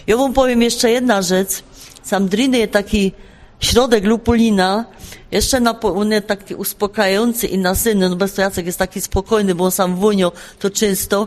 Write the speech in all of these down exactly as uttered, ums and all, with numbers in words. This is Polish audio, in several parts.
Ja wam powiem jeszcze jedna rzecz. Samdriny jest taki środek lupulina, jeszcze na, on jest taki uspokajający i nasyjny, no bez to Jacek jest taki spokojny, bo on sam wunio to często.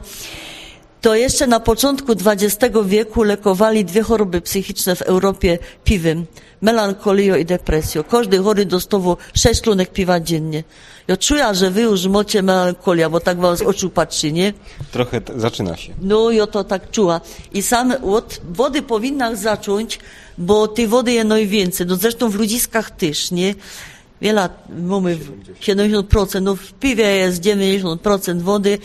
To jeszcze na początku dwudziestego wieku lekowali dwie choroby psychiczne w Europie piwem. Melancholię i depresję. Każdy chory dostawał sześć szklonek piwa dziennie. Ja czuję, że wy już macie melancholia, bo tak wam z oczu patrzy, nie? Trochę t- zaczyna się. No, ja to tak czuła. I sam od wody powinna zacząć, bo tej wody jest najwięcej. No zresztą w ludziskach też, nie? Wiele, mamy siedemdziesiąt procent, no w piwie jest dziewięćdziesiąt procent wody,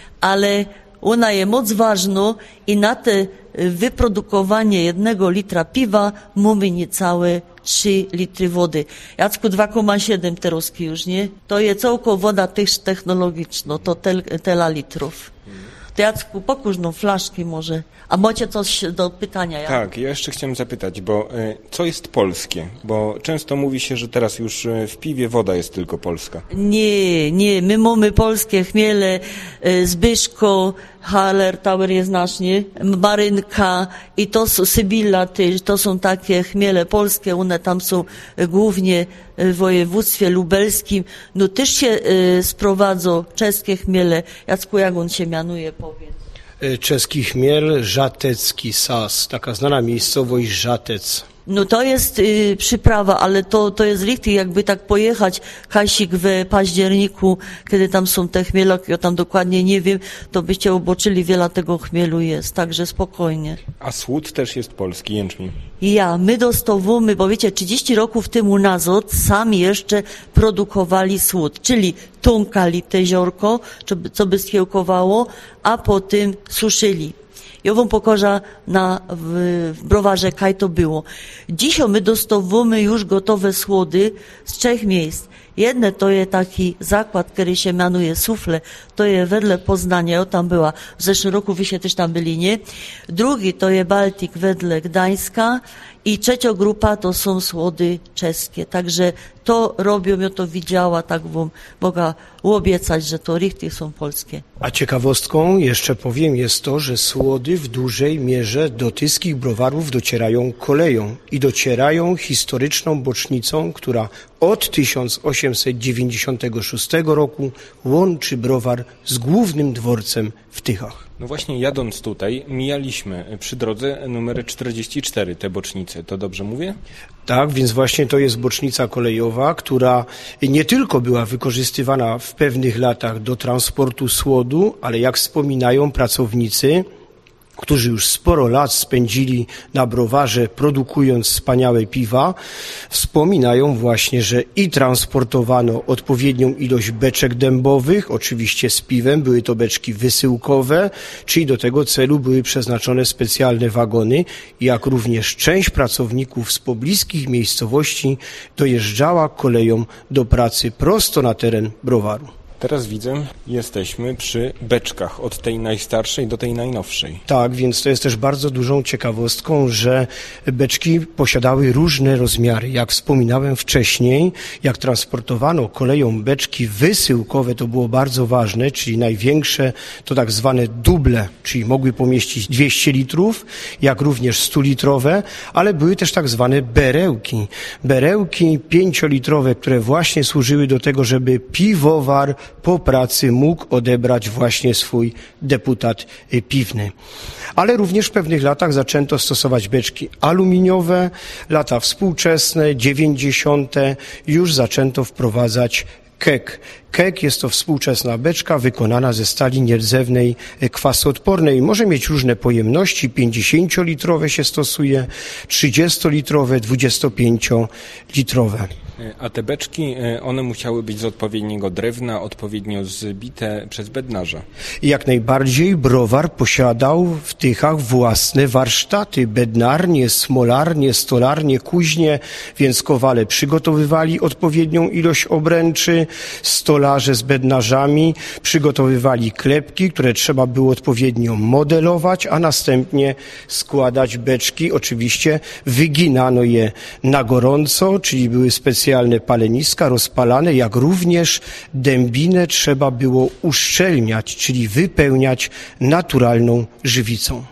ale ona jest moc ważna i na te wyprodukowanie jednego litra piwa mamy niecałe trzy litry wody. Jacku dwa przecinek siedem teroski już, nie? To jest całkowicie woda też technologiczna, to tel, tela litrów. To Jacku, pokusz no flaszki może. A macie coś do pytania? Ja? Tak, ja jeszcze chciałem zapytać, bo y, co jest polskie? Bo często mówi się, że teraz już y, w piwie woda jest tylko polska. Nie, nie, my mamy polskie chmiele, y, Zbyszko, Hallertauer jest nasz, nie? Marynka i to są Sybilla też, to są takie chmiele polskie, one tam są y, głównie w województwie lubelskim. No też się y, sprowadzą czeskie chmiele. Jacku, jak on się mianuje, powiedz. Czeski chmiel, Żatecki Sas, taka znana miejscowość Żatec. No to jest y, przyprawa, ale to, to jest richtig, jakby tak pojechać, Kasik, w październiku, kiedy tam są te chmieloki, ja tam dokładnie nie wiem, to byście oboczyli, wiele tego chmielu jest, także spokojnie. A słód też jest polski, jęczmień. Ja, my dostawamy, bo wiecie, trzydzieści roków temu nazad sami jeszcze produkowali słód, czyli tąkali te ziorko, co by skiełkowało, a potem suszyli. Ja wam pokażę na, w, w browarze, kaj to było. Dzisiaj my dostawamy już gotowe słody z trzech miejsc. Jedne to jest taki zakład, który się mianuje Sufle, to jest wedle Poznania, ja tam była, w zeszłym roku wy się też tam byli, nie? Drugi to jest Baltik wedle Gdańska i trzecia grupa to są słody czeskie. Także to robią, ja to widziała, tak wam mogę obiecać, że to richtig są polskie. A ciekawostką jeszcze powiem jest to, że słody w dużej mierze do tyskich browarów docierają koleją i docierają historyczną bocznicą, która od tysiąc osiemset dziewięćdziesiątego szóstego roku łączy browar z głównym dworcem w Tychach. No właśnie jadąc tutaj mijaliśmy przy drodze numer czterdzieści cztery te bocznice, to dobrze mówię? Tak, więc właśnie to jest bocznica kolejowa, która nie tylko była wykorzystywana w pewnych latach do transportu słodu, ale jak wspominają pracownicy, którzy już sporo lat spędzili na browarze, produkując wspaniałe piwa, wspominają właśnie, że i transportowano odpowiednią ilość beczek dębowych, oczywiście z piwem, były to beczki wysyłkowe, czyli do tego celu były przeznaczone specjalne wagony, jak również część pracowników z pobliskich miejscowości dojeżdżała koleją do pracy prosto na teren browaru. Teraz widzę, jesteśmy przy beczkach, od tej najstarszej do tej najnowszej. Tak, więc to jest też bardzo dużą ciekawostką, że beczki posiadały różne rozmiary. Jak wspominałem wcześniej, jak transportowano koleją beczki wysyłkowe, to było bardzo ważne, czyli największe to tak zwane duble, czyli mogły pomieścić dwieście litrów, jak również sto litrowe, ale były też tak zwane berełki. Berełki pięciolitrowe, które właśnie służyły do tego, żeby piwowar po pracy mógł odebrać właśnie swój deputat piwny. Ale również w pewnych latach zaczęto stosować beczki aluminiowe, lata współczesne, dziewięćdziesiąte, już zaczęto wprowadzać keg. Keg jest to współczesna beczka wykonana ze stali nierdzewnej kwasoodpornej. Może mieć różne pojemności, pięćdziesięciolitrowe się stosuje, trzydziestolitrowe, dwudziestopięciolitrowe. A te beczki, one musiały być z odpowiedniego drewna, odpowiednio zbite przez bednarza. Jak najbardziej browar posiadał w Tychach własne warsztaty, bednarnie, smolarnie, stolarnie, kuźnie, więc kowale przygotowywali odpowiednią ilość obręczy, stolarze z bednarzami przygotowywali klepki, które trzeba było odpowiednio modelować, a następnie składać beczki. Oczywiście wyginano je na gorąco, czyli były specjalne paleniska rozpalane, jak również dębinę trzeba było uszczelniać, czyli wypełniać naturalną żywicą.